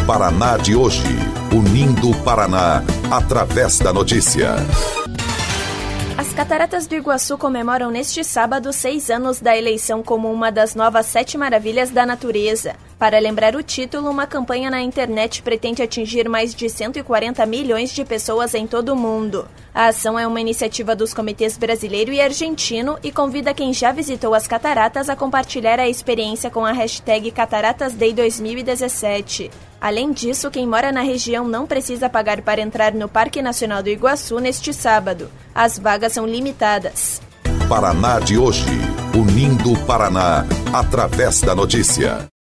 Paraná de hoje, unindo o Paraná através da notícia. As Cataratas do Iguaçu comemoram neste sábado 6 anos da eleição como uma das novas 7 maravilhas da natureza. Para lembrar o título, uma campanha na internet pretende atingir mais de 140 milhões de pessoas em todo o mundo. A ação é uma iniciativa dos comitês brasileiro e argentino e convida quem já visitou as cataratas a compartilhar a experiência com a hashtag Cataratas Day 2017. Além disso, quem mora na região não precisa pagar para entrar no Parque Nacional do Iguaçu neste sábado. As vagas são limitadas. Paraná de hoje, unindo o Paraná através da notícia.